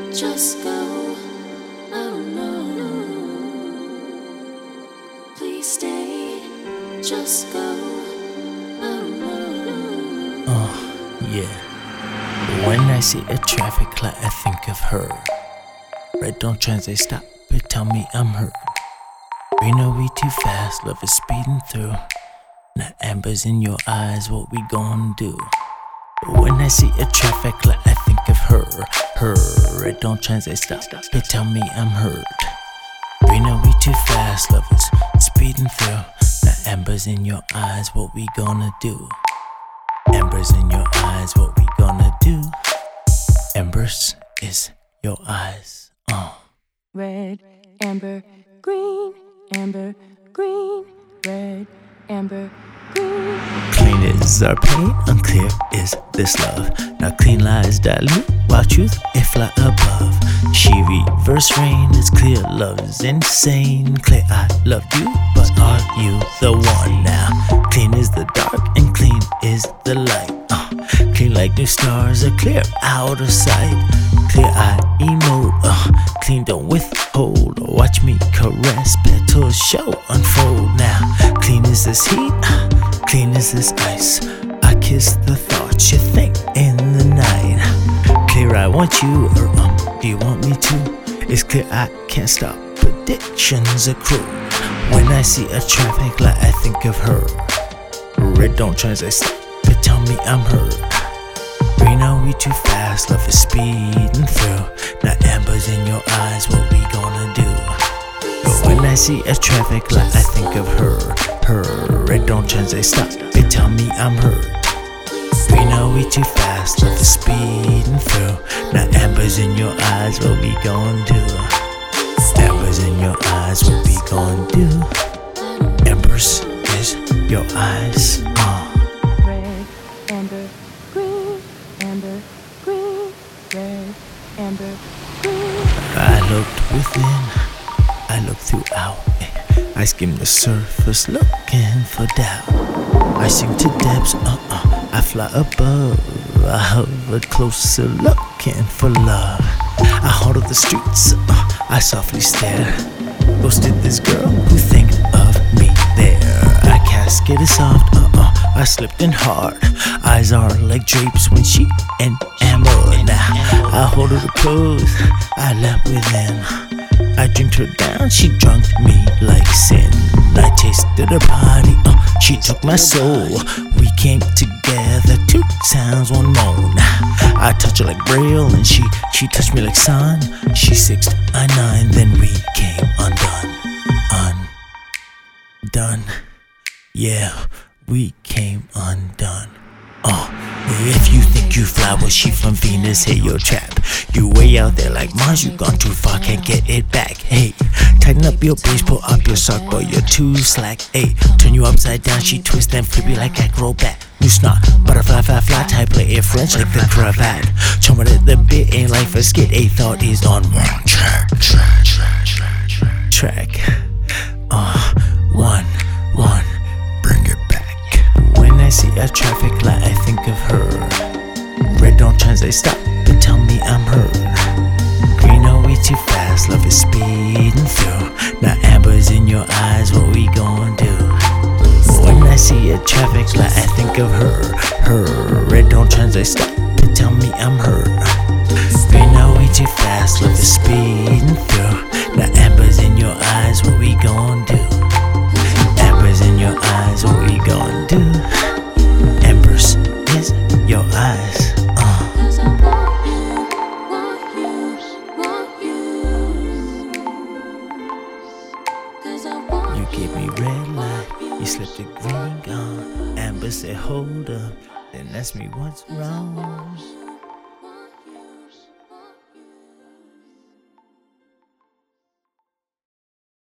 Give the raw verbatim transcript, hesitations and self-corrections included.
Just go, I don't know. Please stay, just go, I don't know. Oh, yeah. When I see a traffic light, I think of her. Red don't translate, stop it, tell me I'm hurt. Green, are we too fast? Love is speeding through. Now amber's in your eyes, what we gon' do? When I see a traffic light, I think of her. Her, red don't translate, stop it, tell me I'm hurt. Green, are we too fast? Love is speeding through. Now amber's in your eyes, what we gonna do? Embers in your eyes, what we gonna do? Embers is your eyes. Uh. Red, amber, green, amber, green, red, amber, green. Clean is our pain, unclear is this love. Now clean lies dilute, while truth it fly above. She reverse rain, it's clear love's insane. Clear I loved you, but are you the one now? Clean is the dark and clean is the light. Uh, clean like new stars are clear out of sight. Clear I emote, uh, clean don't withhold. Watch me caress, petals show unfold now. Clean is this heat, uh, clean is this ice. I kiss the thoughts you think in the night. Clear I want you, or um, do you want me to? It's clear I can't stop, predictions accrue. When I see a traffic light, I think of her. Red don't translate, stop it, tell me I'm hurt. Green, are we too fast? Love is speeding through. Now amber's in your eyes, what we gonna do? But when I see a traffic light, I think of her. Her, red don't translate, stop it, tell me I'm hurt. Green, are we too fast? Love is speeding through. Now amber's in your eyes, what we gon' do? Amber's in your eyes, what we gon' do? Embers is your eyes. Uh. Red, amber, green, amber, green, red, amber, green. I looked within, I looked throughout. I skimmed the surface looking for doubt. I sink to depths, uh-uh, I fly above. I hover closer looking for love. I haunted the streets, uh, I softly stare. Ghosted this girl who think of me there. I cascaded soft, uh-uh, I slipped in hard. Eyes are like drapes when she enamored. Now I hold her close, I left within. I drinked her down, she drunk me like sin. I tasted her body, uh, she took my soul. We came together, two sounds, one moan. I touched her like Braille and she, she touched me like sun. She six, I nine, then we came undone. Undone, yeah, we came undone. Uh, if you think you fly, well, she from Venus, hit your trap. You way out there like Mars, you gone too far, can't get it back. Hey, tighten up your base, pull up your sock, but you're too slack. Hey, turn you upside down, she twist and flip you like acrobat. You snot, butterfly, fly, fly, type, play it French like the cravat. Chum it at the bit, ain't life a skit, a thought is on one track, track, track, track, track, track. Uh, one, one, bring it back. When I see a traffic light, I think of her. Red don't translate, stop but tell me I'm hurt. Green, are we too fast? Love is speeding through. Now amber's in your eyes, what we gon' do? When I see a traffic light, I think of her. Her, red don't translate, stop but tell me I'm hurt. Green, are we too fast? Love is speeding through. Now amber's in your eyes, what we gon' do? Embers in your eyes, what we gon' do? Embers is your eyes. Uh. You gave me red light, you slipped the green gun. Amber said hold up, then ask me what's wrong.